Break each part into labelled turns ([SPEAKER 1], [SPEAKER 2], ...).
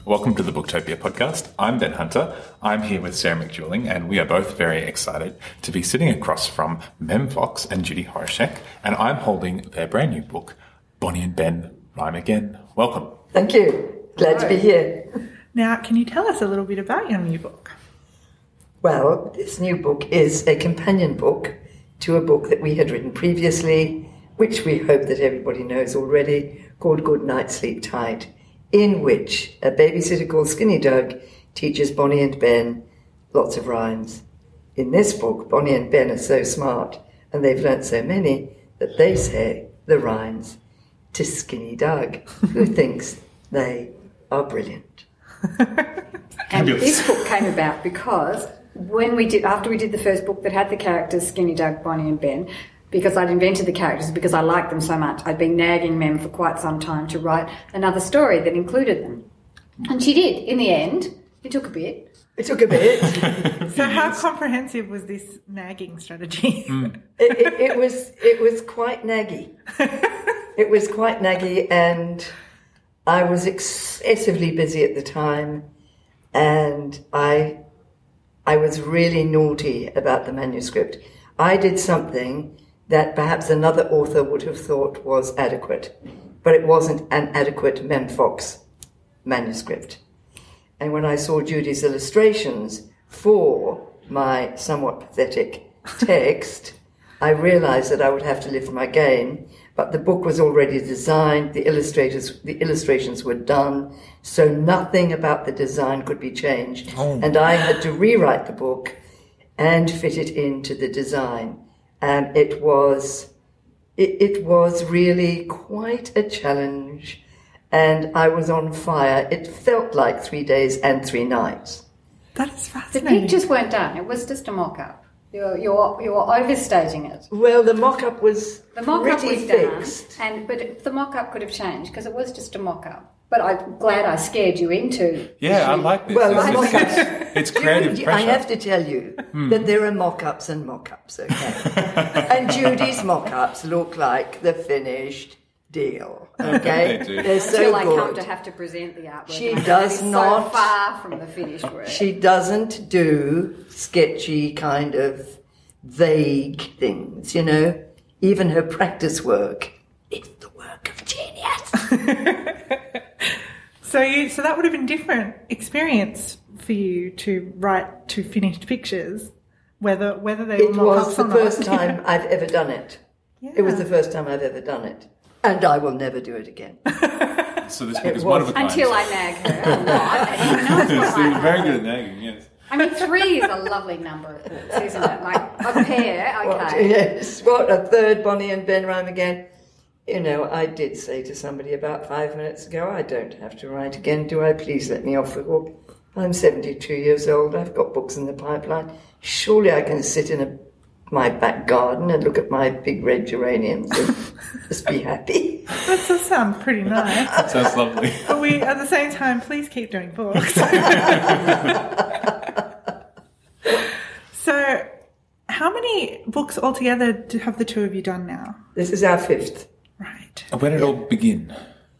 [SPEAKER 1] Welcome to the Booktopia podcast. I'm Ben Hunter. I'm here with Sarah McJewling, and we are both very excited to be sitting across from Mem Fox and Judy Horaschek, and I'm holding their brand new book, Bonnie and Ben Rhyme Again. Welcome.
[SPEAKER 2] Thank you. Glad to be here.
[SPEAKER 3] Now, can you tell us a little bit about your new book?
[SPEAKER 2] Well, this new book is a companion book to a book that we had written previously, which we hope that everybody knows already, called Good Night, Sleep Tight, in which a babysitter called Skinny Doug teaches Bonnie and Ben lots of rhymes. In this book, Bonnie and Ben are so smart, and they've learnt so many, that they say the rhymes to Skinny Doug, who thinks they are brilliant.
[SPEAKER 4] And this book came about because after we did the first book that had the characters Skinny Doug, Bonnie and Ben, because I'd invented the characters because I liked them so much, I'd been nagging Mem for quite some time to write another story that included them. And she did, in the end. It took a bit.
[SPEAKER 3] So how comprehensive was this nagging strategy?
[SPEAKER 2] It was quite naggy. It was quite naggy, and I was excessively busy at the time, and I was really naughty about the manuscript. I did something that perhaps another author would have thought was adequate, but it wasn't an adequate Mem Fox manuscript. And when I saw Judy's illustrations for my somewhat pathetic text, I realized that I would have to lift my game, but the book was already designed, the illustrations were done, so nothing about the design could be changed. And I had to rewrite the book and fit it into the design. And it was really quite a challenge, and I was on fire. It felt like 3 days and 3 nights.
[SPEAKER 3] That is
[SPEAKER 4] The
[SPEAKER 3] fascinating.
[SPEAKER 4] pictures weren't done. It was just a mock-up. You're overstating it.
[SPEAKER 2] Well, the mock-up was
[SPEAKER 4] The mock-up
[SPEAKER 2] pretty
[SPEAKER 4] was
[SPEAKER 2] fixed.
[SPEAKER 4] but the mock-up could have changed because it was just a mock-up. But I'm glad I scared you into.
[SPEAKER 1] Yeah, I like this.
[SPEAKER 2] Well,
[SPEAKER 1] It's creative pressure.
[SPEAKER 2] I have to tell you that there are mock-ups and mock-ups, okay? And Judy's mock-ups look like the finished deal, okay?
[SPEAKER 1] They do.
[SPEAKER 2] They're so
[SPEAKER 4] Until I
[SPEAKER 2] good.
[SPEAKER 4] come to have to present the artwork.
[SPEAKER 2] She
[SPEAKER 4] and
[SPEAKER 2] does
[SPEAKER 4] it is
[SPEAKER 2] not-
[SPEAKER 4] so far from the finished work.
[SPEAKER 2] She doesn't do sketchy kind of vague things, you know? Even her practice work, it's the work of genius.
[SPEAKER 3] So that would have been different experience for you to write to finished pictures, whether they were
[SPEAKER 2] It was
[SPEAKER 3] mock-ups
[SPEAKER 2] the
[SPEAKER 3] or not.
[SPEAKER 2] first time I've ever done it.
[SPEAKER 3] Yeah.
[SPEAKER 2] It was the first time I've ever done it. And I will never do it again.
[SPEAKER 1] So this book is
[SPEAKER 2] was-
[SPEAKER 1] one of a kind.
[SPEAKER 4] Until I nag her a lot. And who knows what
[SPEAKER 1] So you're
[SPEAKER 4] might
[SPEAKER 1] very
[SPEAKER 4] happen.
[SPEAKER 1] good at nagging, yes.
[SPEAKER 4] I mean, 3 is a lovely number of books, isn't it? Like a pair, okay.
[SPEAKER 2] Yes, what, a third Bonnie and Ben rhyme again? You know, I did say to somebody about 5 minutes ago, I don't have to write again, do I? Please let me off the hook. I'm 72 years old, I've got books in the pipeline. Surely I can sit in my back garden and look at my big red geraniums and just be happy.
[SPEAKER 3] That does sound pretty nice.
[SPEAKER 1] That sounds lovely.
[SPEAKER 3] But we, at the same time, please keep doing books. So, how many books altogether have the two of you done now?
[SPEAKER 2] This is our 5th.
[SPEAKER 3] Right.
[SPEAKER 1] Where did it all begin?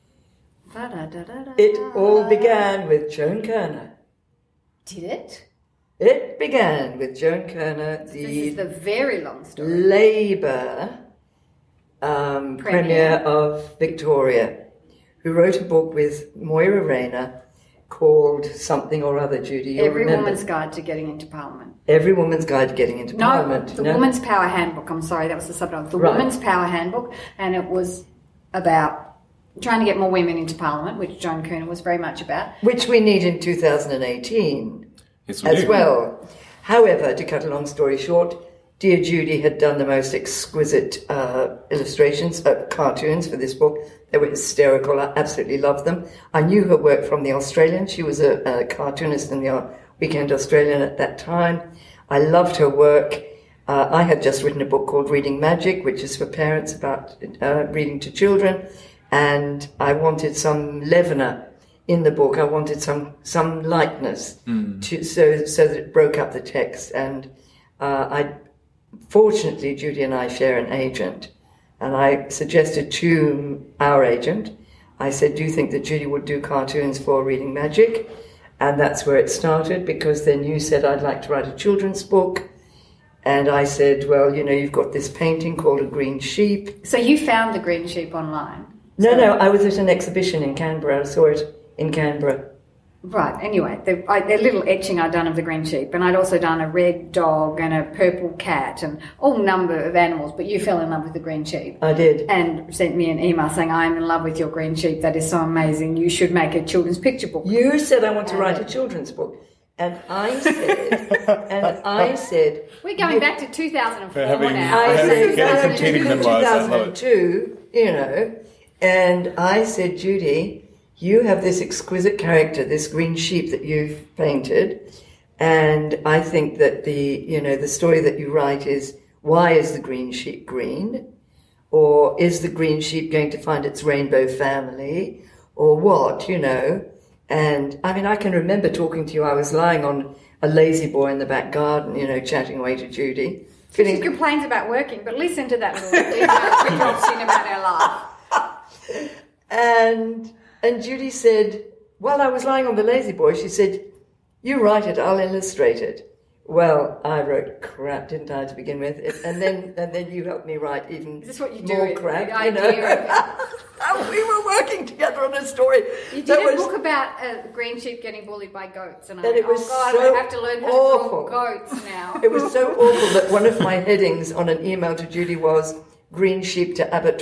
[SPEAKER 2] It all began with Joan Kerner.
[SPEAKER 4] Did it?
[SPEAKER 2] It began with Joan Kerner,
[SPEAKER 4] This is
[SPEAKER 2] the
[SPEAKER 4] the very long story.
[SPEAKER 2] Labour Premier of Victoria, who wrote a book with Moira Rayner called something or other, Judy. You'll
[SPEAKER 4] Every
[SPEAKER 2] remember.
[SPEAKER 4] Woman's Guide to Getting into Parliament.
[SPEAKER 2] Every Woman's Guide to Getting into Parliament.
[SPEAKER 4] The Woman's Power Handbook. I'm sorry, that was the subtitle. The
[SPEAKER 2] Right.
[SPEAKER 4] Woman's Power Handbook, and it was about trying to get more women into Parliament, which Joan Kerner was very much about.
[SPEAKER 2] Which we need in 2018
[SPEAKER 1] Yes, we
[SPEAKER 2] as
[SPEAKER 1] do.
[SPEAKER 2] well. However, to cut a long story short, dear Judy had done the most exquisite illustrations, cartoons for this book. They were hysterical. I absolutely loved them. I knew her work from The Australian. She was a cartoonist in the Weekend Australian at that time. I loved her work. I had just written a book called Reading Magic, which is for parents about reading to children. And I wanted some leavener in the book. I wanted some lightness so that it broke up the text. And fortunately, Judy and I share an agent. And I suggested to our agent I said, do you think that Judy would do cartoons for Reading Magic? And that's where it started, because then you said, I'd like to write a children's book. And I said, well, you've got this painting called A Green Sheep.
[SPEAKER 4] So you found The Green Sheep online?
[SPEAKER 2] No, I was at an exhibition in Canberra. I saw it in Canberra.
[SPEAKER 4] Right, anyway, the little etching I'd done of the green sheep, and I'd also done a red dog and a purple cat and all number of animals, but you fell in love with the green sheep.
[SPEAKER 2] I did.
[SPEAKER 4] And sent me an email saying, I'm in love with your green sheep, that is so amazing, you should make a children's picture book.
[SPEAKER 2] You said I want to write a children's book. And I said...
[SPEAKER 4] We're going back to 2004 now.
[SPEAKER 2] I said,
[SPEAKER 1] getting some cheating memoirs.
[SPEAKER 2] 2002, and I said, Judy, you have this exquisite character, this green sheep that you've painted, and I think that the story that you write is, why is the green sheep green? Or is the green sheep going to find its rainbow family? Or what, And, I can remember talking to you. I was lying on a lazy boy in the back garden, chatting away to Judy.
[SPEAKER 4] She complains about working, but listen to that little detail she drops in about her life.
[SPEAKER 2] And Judy said, while I was lying on the lazy boy, she said, you write it, I'll illustrate it. Well, I wrote crap, didn't I, to begin with? And then you helped me write even
[SPEAKER 4] Is this what you
[SPEAKER 2] more
[SPEAKER 4] do?
[SPEAKER 2] crap.
[SPEAKER 4] The idea of
[SPEAKER 2] we were working together on a story.
[SPEAKER 4] You did a book about a green sheep getting bullied by goats, and I
[SPEAKER 2] it was
[SPEAKER 4] I have to learn how
[SPEAKER 2] awful.
[SPEAKER 4] to draw goats now.
[SPEAKER 2] It was so awful that one of my headings on an email to Judy was "Green sheep to abattoir?" ?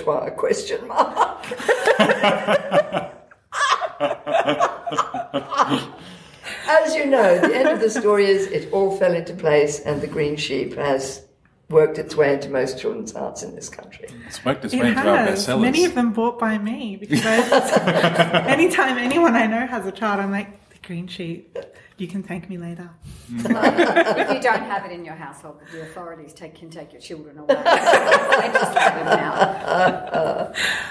[SPEAKER 2] As you know, the end of the story is it all fell into place, and the green sheep has worked its way into most children's hearts in this country.
[SPEAKER 1] It's worked its way into our bestsellers.
[SPEAKER 3] Many of them bought by me, because anytime anyone I know has a child, I'm like, the green sheep, you can thank me later.
[SPEAKER 4] If you don't have it in your household, the authorities can take your children away. Legislate them now.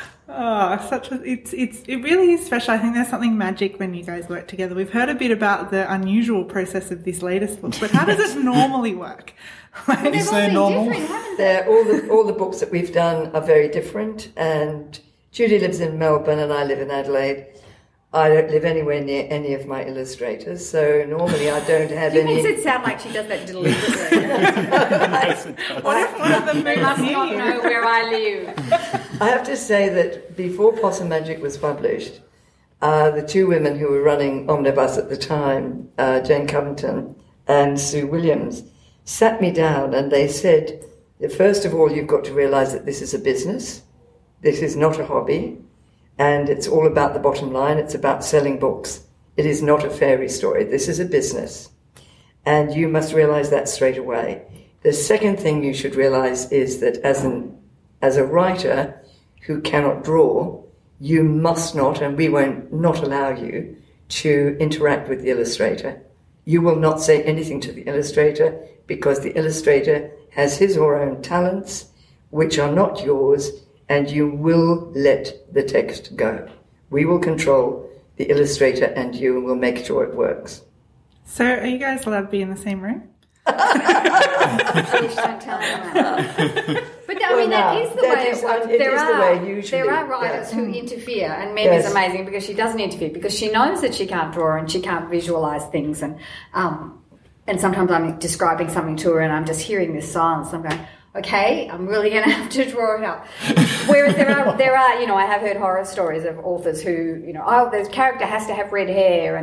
[SPEAKER 3] It really is special. I think there's something magic when you guys work together. We've heard a bit about the unusual process of this latest book, but how does it normally work?
[SPEAKER 1] Is there normal?
[SPEAKER 2] All the books that we've done are very different, and Judy lives in Melbourne and I live in Adelaide. I don't live anywhere near any of my illustrators, so normally I don't have any...
[SPEAKER 4] It makes it sound like she does that deliberately.
[SPEAKER 3] What if one of them
[SPEAKER 4] must not know where I live?
[SPEAKER 2] I have to say that before Possum Magic was published, the two women who were running Omnibus at the time, Jane Covington and Sue Williams, sat me down and they said, first of all, you've got to realise that this is a business. This is not a hobby. And it's all about the bottom line. It's about selling books. It is not a fairy story. This is a business. And you must realise that straight away. The second thing you should realise is that as a writer who cannot draw, you must not, and we won't not allow you, to interact with the illustrator. You will not say anything to the illustrator because the illustrator has his or her own talents, which are not yours, and you will let the text go. We will control the illustrator and you will make sure it works.
[SPEAKER 3] So are you guys allowed to be in the same room?
[SPEAKER 4] Please don't tell me that. But that is the way it works. There are writers who interfere, and Mem is amazing because she doesn't interfere, because she knows that she can't draw and she can't visualise things, and sometimes I'm describing something to her and I'm just hearing this silence and I'm going, okay, I'm really going to have to draw it up. Whereas there are, I have heard horror stories of authors who, the character has to have red hair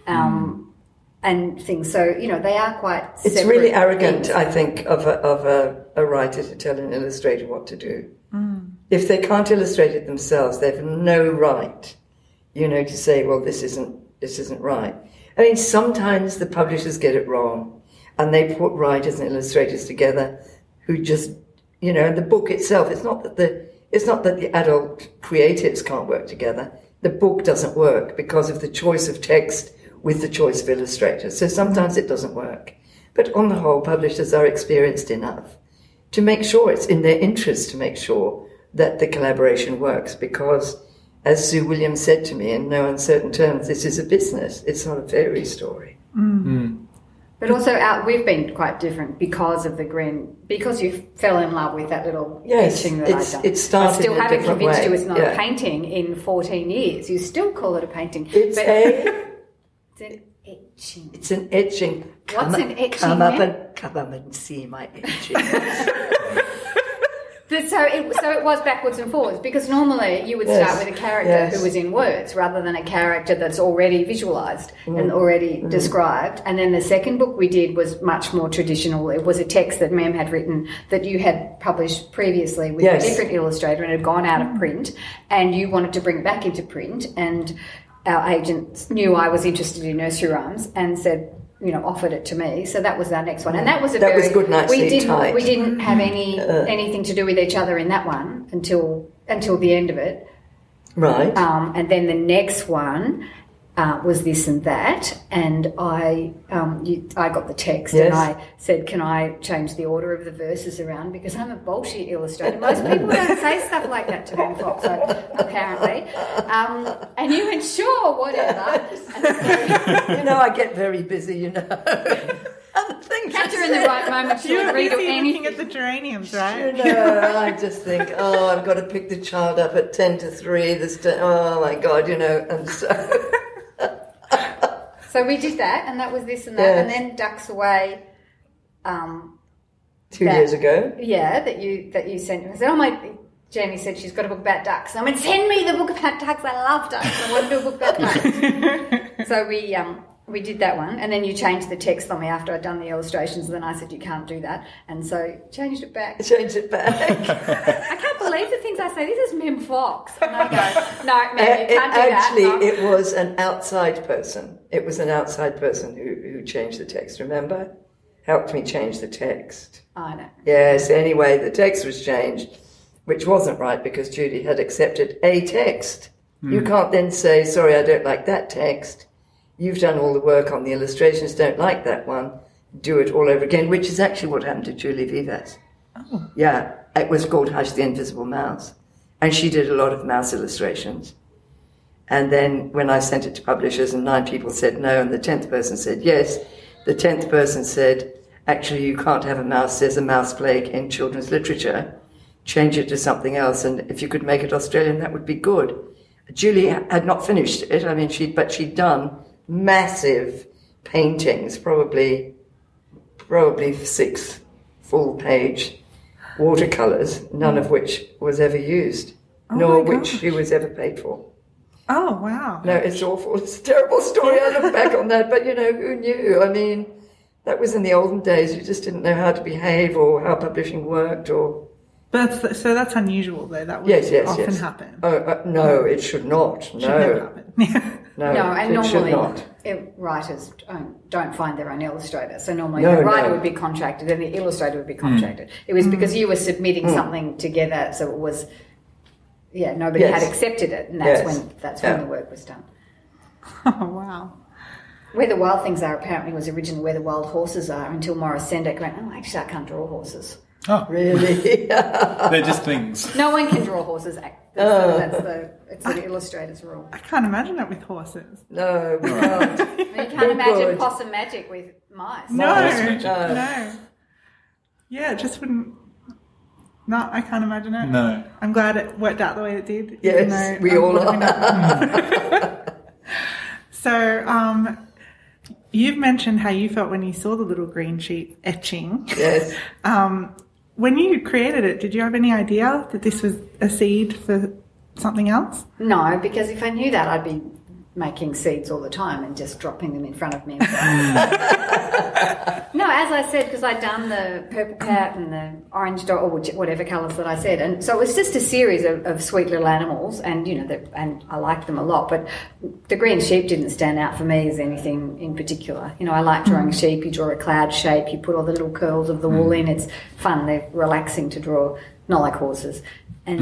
[SPEAKER 4] and things. So, they are quite
[SPEAKER 2] It's really arrogant, things. I think, of a writer to tell an illustrator what to do. Mm. If they can't illustrate it themselves, they have no right, to say, well, this isn't right. I mean, sometimes the publishers get it wrong and they put writers and illustrators together who just, the book itself, it's not that the adult creatives can't work together. The book doesn't work because of the choice of text with the choice of illustrators. So sometimes it doesn't work. But on the whole, publishers are experienced enough to make sure it's in their interest to make sure that the collaboration works, because, as Sue Williams said to me in no uncertain terms, this is a business. It's not a fairy story.
[SPEAKER 3] Mm.
[SPEAKER 4] But also, we've been quite different because of the green, because you fell in love with that little etching that I've done.
[SPEAKER 2] It started
[SPEAKER 4] I still
[SPEAKER 2] in a
[SPEAKER 4] haven't
[SPEAKER 2] different
[SPEAKER 4] convinced
[SPEAKER 2] way.
[SPEAKER 4] you it's not a painting in 14 years. You still call it a painting.
[SPEAKER 2] It's
[SPEAKER 4] an etching.
[SPEAKER 2] It's an etching.
[SPEAKER 4] What's an etching?
[SPEAKER 2] Come up and see my etching.
[SPEAKER 4] So it was backwards and forwards, because normally you would start with a character who was in words rather than a character that's already visualised and already described. And then the second book we did was much more traditional. It was a text that Mem had written that you had published previously with a different illustrator and had gone out of print, and you wanted to bring it back into print, and our agent knew I was interested in nursery rhymes and said, offered it to me. So that was our next one, and that was
[SPEAKER 2] was Good Night Sleep Tight.
[SPEAKER 4] We didn't have anything to do with each other in that one until the end of it.
[SPEAKER 2] Right.
[SPEAKER 4] And then the next one was This and That, and I got the text and I said, can I change the order of the verses around, because I'm a bullshit illustrator. Most people don't say stuff like that to Mem Fox, apparently. And you went, sure, whatever.
[SPEAKER 2] I get very busy,
[SPEAKER 4] Catch her in the right moment, she'll read anything.
[SPEAKER 3] Looking at the geraniums, right?
[SPEAKER 2] I just think, I've got to pick the child up at 10 to 3 this day. Oh my God, and so...
[SPEAKER 4] So we did that, and that was This and That, and then Ducks Away.
[SPEAKER 2] 2 years ago.
[SPEAKER 4] Yeah, that you sent. I said, Jamie said she's got a book about ducks. I went, send me the book about ducks. I love ducks. I want to do a book about ducks. So we did that one, and then you changed the text on me after I'd done the illustrations, and then I said, you can't do that, and so changed it back.
[SPEAKER 2] I
[SPEAKER 4] can't believe the things I say. This is Mem Fox. And I go, no, Mem, you can't do
[SPEAKER 2] Actually,
[SPEAKER 4] that.
[SPEAKER 2] it was an outside person. It was an outside person who changed the text, remember? Helped me change the text.
[SPEAKER 4] I know.
[SPEAKER 2] Yes, anyway, the text was changed, which wasn't right because Judy had accepted a text. You can't then say, sorry, I don't like that text. You've done all the work on the illustrations, don't like that one. Do it all over again, which is actually what happened to Julie Vivas.
[SPEAKER 3] Oh.
[SPEAKER 2] Yeah, it was called Hush the Invisible Mouse. And she did a lot of mouse illustrations. And then when I sent it to publishers and 9 people said no and the 10th person said yes, the 10th person said, actually you can't have a mouse, there's a mouse plague in children's literature. Change it to something else, and if you could make it Australian, that would be good. Julie had not finished it, but she'd done massive paintings, probably 6 full-page watercolours, none of which was ever used, nor which she was ever paid for.
[SPEAKER 3] Oh, wow.
[SPEAKER 2] No, it's awful. It's a terrible story. I look back on that, but, who knew? I mean, that was in the olden days. You just didn't know how to behave or how publishing worked or...
[SPEAKER 3] But so that's unusual, though. That would often happen.
[SPEAKER 2] No, it should not.
[SPEAKER 3] Should never happen.
[SPEAKER 2] No,
[SPEAKER 4] and
[SPEAKER 2] it should
[SPEAKER 4] normally
[SPEAKER 2] not.
[SPEAKER 4] Writers don't find their own illustrator. So normally the writer would be contracted and the illustrator would be contracted. It was because you were submitting something together, so it was, nobody had accepted it, and that's when the work was done.
[SPEAKER 3] Oh, wow.
[SPEAKER 4] Where the Wild Things Are apparently was originally Where the Wild Horses Are, until Morris Sendak went, actually I can't draw horses.
[SPEAKER 1] Oh,
[SPEAKER 2] really?
[SPEAKER 1] They're just things.
[SPEAKER 4] No one can draw horses. It's the illustrator's rule.
[SPEAKER 3] I can't imagine that with horses.
[SPEAKER 2] No, we can't.
[SPEAKER 4] You can't imagine possum magic with mice.
[SPEAKER 3] No. Yeah, it just wouldn't. No, I can't imagine it.
[SPEAKER 1] No.
[SPEAKER 3] I'm glad it worked out the way it did.
[SPEAKER 2] Yes, we all are.
[SPEAKER 3] So, you've mentioned how you felt when you saw the little green sheet etching.
[SPEAKER 2] Yes.
[SPEAKER 3] When you created it, did you have any idea that this was a seed for something else?
[SPEAKER 4] No, because if I knew that, I'd be making seeds all the time and just dropping them in front of me. No, as I said, because I'd done the purple cat and the orange dog, or whatever colours that I said, and so it was just a series of sweet little animals, and and I liked them a lot. But the green sheep didn't stand out for me as anything in particular. I like drawing sheep. You draw a cloud shape, you put all the little curls of the wool in. It's fun. They're relaxing to draw, not like horses. And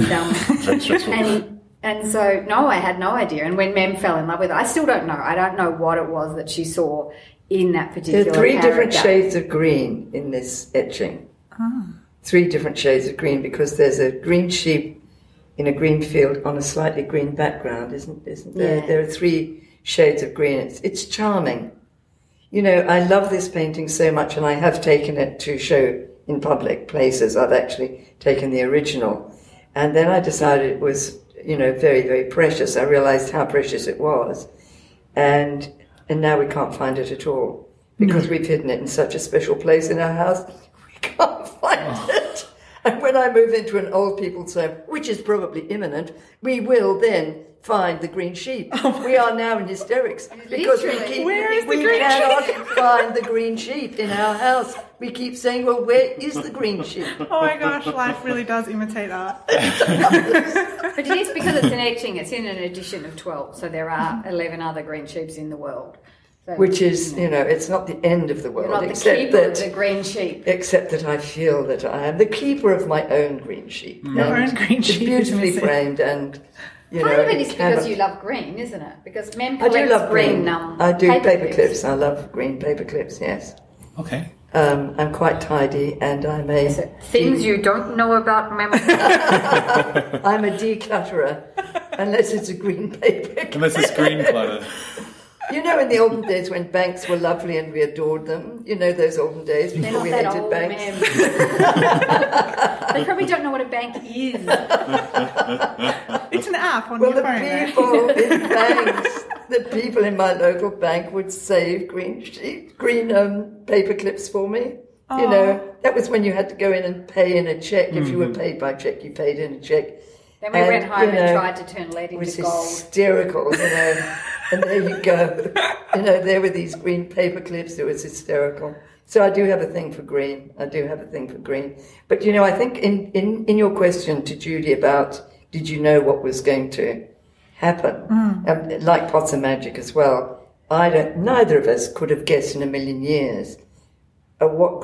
[SPEAKER 4] And so, no, I had no idea. And when Mem fell in love with it, I still don't know. I don't know what it was that she saw in that particular
[SPEAKER 2] There are 3 different
[SPEAKER 4] character.
[SPEAKER 2] shades of green in this etching. 3 different shades of green, because there's a green sheep in a green field on a slightly green background, isn't there?
[SPEAKER 4] Yeah.
[SPEAKER 2] There are 3 shades of green. It's charming. you know, I love this painting so much, and I have taken it to show in public places. I've actually taken the original. And then I decided it was, you know, very, very precious. I realized how precious it was. And now we can't find it at all because we've hidden it in such a special place in our house. We can't find it. And when I move into an old people's home, which is probably imminent, we will then find the green sheep. We are now in hysterics because we cannot find the green sheep in our house. We keep saying, well, where is the green sheep?
[SPEAKER 3] Oh my gosh, life really does imitate art.
[SPEAKER 4] But it is because it's an etching. It's in an edition of 12, so there are 11 other green sheeps in the world. So,
[SPEAKER 2] which is, you know, it's not the end of the world.
[SPEAKER 4] You're not
[SPEAKER 2] except
[SPEAKER 4] the keeper
[SPEAKER 2] that,
[SPEAKER 4] of the green sheep.
[SPEAKER 2] Except that I feel that I am the keeper of my own green sheep.
[SPEAKER 3] Your own green sheep.
[SPEAKER 2] It's beautifully framed and... You
[SPEAKER 4] Part
[SPEAKER 2] know,
[SPEAKER 4] of it is because you love green, isn't it? Because men
[SPEAKER 2] I do
[SPEAKER 4] collect
[SPEAKER 2] love green.
[SPEAKER 4] I
[SPEAKER 2] do paper clips. I love green paper clips, yes.
[SPEAKER 1] Okay.
[SPEAKER 2] I'm quite tidy and I'm a...
[SPEAKER 4] Things you don't know about mem.
[SPEAKER 2] I'm a declutterer, unless it's a green paper clip.
[SPEAKER 1] Unless it's green clutter.
[SPEAKER 2] You know, in the olden days when banks were lovely and we adored them, you know those olden days before we hated banks.
[SPEAKER 4] They probably don't know what a bank is.
[SPEAKER 3] It's an app on your phone.
[SPEAKER 2] Well, the people in my local bank would save green paper clips for me. Aww. You know, that was when you had to go in and pay in a check. If you were paid by check, you paid in a check.
[SPEAKER 4] Then we went home and tried to turn lead into gold.
[SPEAKER 2] It was hysterical, you know. And there you go. You know, there were these green paper clips. It was hysterical. So I do have a thing for green. But, you know, I think in your question to Judy about did you know what was going to happen, like Pots of Magic as well, neither of us could have guessed in a million years what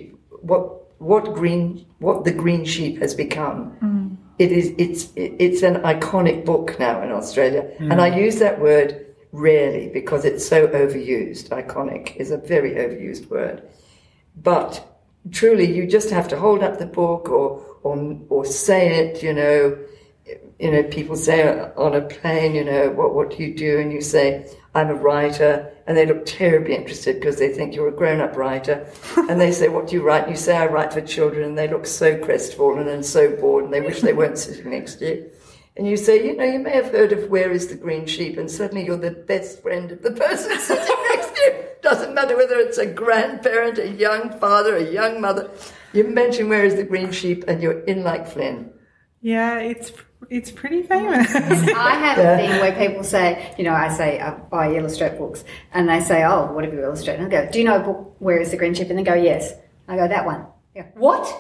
[SPEAKER 2] the green sheep has become. It's an iconic book now in Australia, and I use that word rarely because it's so overused. Iconic is a very overused word, but truly, you just have to hold up the book or say it. You know, people say on a plane, you know, what do you do? And you say, I'm a writer, and they look terribly interested because they think you're a grown-up writer. And they say, what do you write? And you say, I write for children, and they look so crestfallen and so bored, and they wish they weren't sitting next to you. And you say, you know, you may have heard of Where is the Green Sheep, and suddenly you're the best friend of the person sitting next to you. Doesn't matter whether it's a grandparent, a young father, a young mother. You mention Where is the Green Sheep, and you're in like Flynn.
[SPEAKER 3] Yeah, it's pretty famous.
[SPEAKER 4] I have a thing where people say, you know, I say I illustrate books, and they say, oh, what have you illustrated? And I go, do you know a book, Where is the Green Sheep? And they go, yes. I go, that one. They go, what?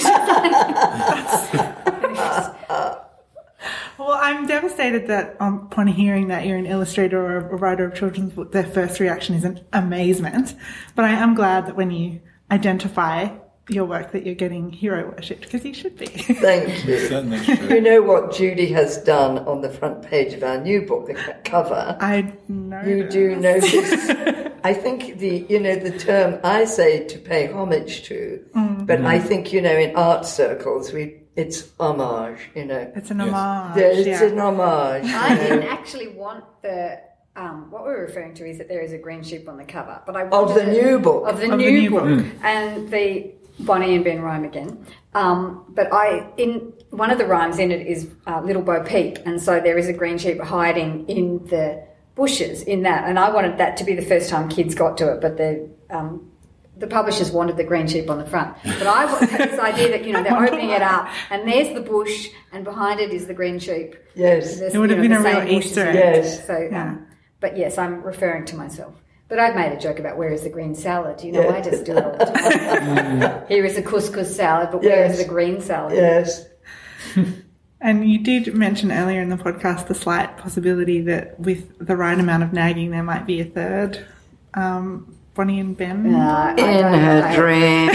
[SPEAKER 3] Well, I'm devastated that upon hearing that you're an illustrator or a writer of children's books, their first reaction is an amazement. But I am glad that when you identify your work that you're getting hero worshipped, because you should be.
[SPEAKER 2] Thank you.
[SPEAKER 1] Certainly true.
[SPEAKER 2] You know what Judy has done on the front page of our new book, the cover?
[SPEAKER 3] I know.
[SPEAKER 2] You do notice. I think the term I say to pay homage to, but I think, you know, in art circles, it's homage, you know.
[SPEAKER 3] It's an homage.
[SPEAKER 2] It's an homage.
[SPEAKER 4] I didn't actually want the... what we're referring to is that there is a green sheep on the cover, but I
[SPEAKER 2] of the new book.
[SPEAKER 4] Of the new book. And the Bonnie and Ben rhyme again. But in one of the rhymes in it is Little Bo Peep, and so there is a green sheep hiding in the bushes in that, and I wanted that to be the first time kids got to it, but the publishers wanted the green sheep on the front. But I had this idea that, you know, they're opening it up and there's the bush and behind it is the green sheep.
[SPEAKER 2] Yes.
[SPEAKER 3] It would have been a real Easter egg.
[SPEAKER 2] Yes.
[SPEAKER 4] So, but yes, I'm referring to myself. But I've made a joke about where is the green salad. You know, I just do it all the time. Here is a couscous salad, but where is the green salad?
[SPEAKER 2] Yes.
[SPEAKER 3] And you did mention earlier in the podcast the slight possibility that with the right amount of nagging there might be a third Bonnie and Ben.
[SPEAKER 2] In her dream.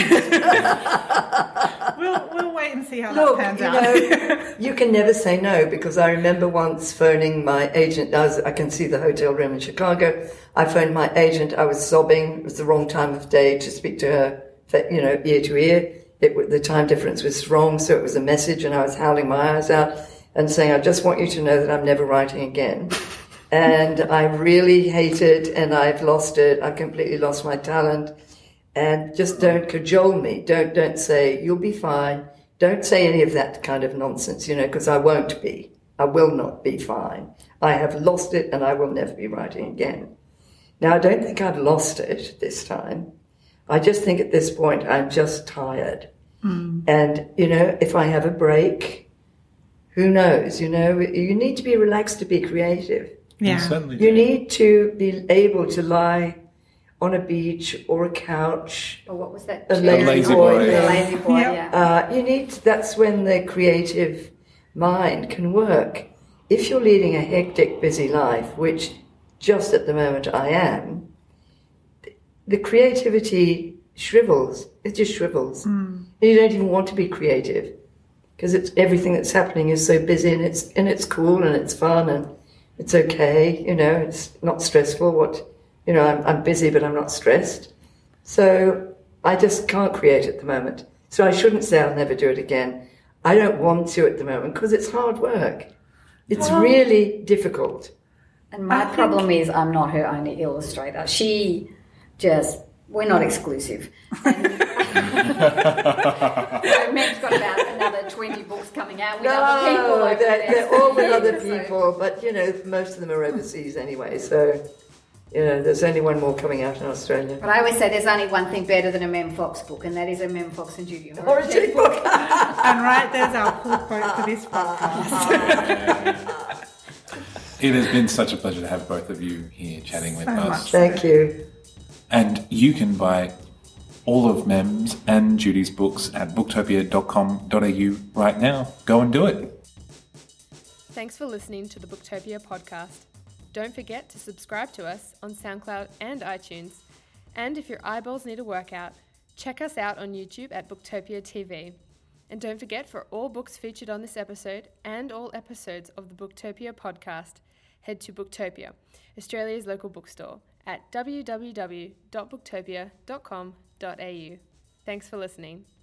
[SPEAKER 3] We'll wait and see how that pans out.
[SPEAKER 2] Know, you can never say no, because I remember once phoning my agent. I can see the hotel room in Chicago. I phoned my agent. I was sobbing. It was the wrong time of day to speak to her, you know, ear to ear. The time difference was wrong, so it was a message, and I was howling my eyes out and saying, I just want you to know that I'm never writing again. And I really hate it, and I've lost it. I've completely lost my talent. And just don't cajole me. Don't say, you'll be fine. Don't say any of that kind of nonsense, because I won't be. I will not be fine. I have lost it, and I will never be writing again. Now, I don't think I've lost it this time. I just think at this point I'm just tired. And, if I have a break, who knows? You need to be relaxed to be creative.
[SPEAKER 3] Yeah.
[SPEAKER 1] Certainly
[SPEAKER 2] You need to be able to lie on a beach or a couch.
[SPEAKER 4] Or what was that?
[SPEAKER 2] A lazy boy.
[SPEAKER 4] A lazy boy,
[SPEAKER 3] Yeah.
[SPEAKER 4] yeah.
[SPEAKER 2] That's when the creative mind can work. If you're leading a hectic, busy life, which just at the moment I am, the creativity shrivels. It just shrivels. You don't even want to be creative because everything that's happening is so busy, and it's cool and it's fun and it's okay. It's not stressful. I'm busy, but I'm not stressed. So I just can't create at the moment. So I shouldn't say I'll never do it again. I don't want to at the moment because it's hard work. It's really difficult.
[SPEAKER 4] And my problem is I'm not her only illustrator. We're not exclusive. Meg's got about another 20 books coming out with other people. Over
[SPEAKER 2] they're all with other
[SPEAKER 4] so.
[SPEAKER 2] people, but most of them are overseas anyway. So there's only one more coming out in Australia.
[SPEAKER 4] But I always say there's only one thing better than a Mem Fox book, and that is a Mem Fox and Judy
[SPEAKER 2] Or a cheap book.
[SPEAKER 3] And right there's our pull quote for this podcast.
[SPEAKER 1] It has been such a pleasure to have both of you here chatting with us.
[SPEAKER 3] much.
[SPEAKER 2] Thank you.
[SPEAKER 1] And you can buy all of Mem's and Judy's books at booktopia.com.au right now. Go and do it.
[SPEAKER 5] Thanks for listening to the Booktopia podcast. Don't forget to subscribe to us on SoundCloud and iTunes. And if your eyeballs need a workout, check us out on YouTube at Booktopia TV. And don't forget, for all books featured on this episode and all episodes of the Booktopia podcast, head to Booktopia, Australia's local bookstore, at www.booktopia.com.au. Thanks for listening.